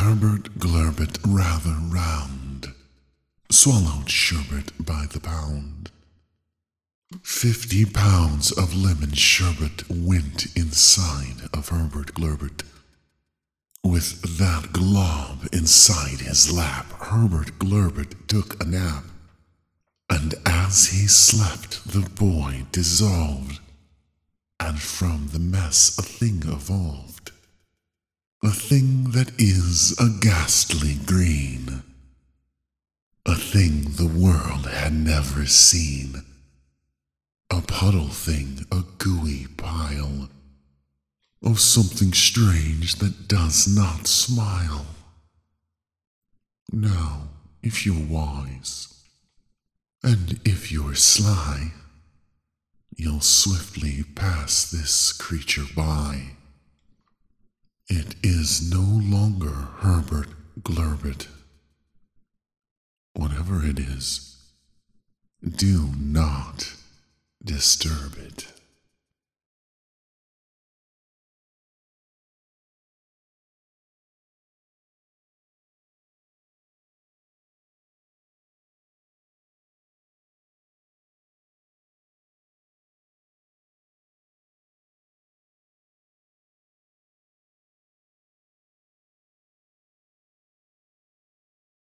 Herbert Glurbet rather round, swallowed sherbet by the pound. 50 pounds of lemon sherbet went inside of Herbert Glurbet. With that glob inside his lap, Herbert Glurbet took a nap. And as he slept, the boy dissolved, and from the mess a thing evolved. A thing that is a ghastly green. A thing the world had never seen. A puddle thing, a gooey pile of something strange that does not smile. Now, if you're wise, and if you're sly, you'll swiftly pass this creature by. It is no longer Herbert Glurbet. Whatever it is, do not disturb it.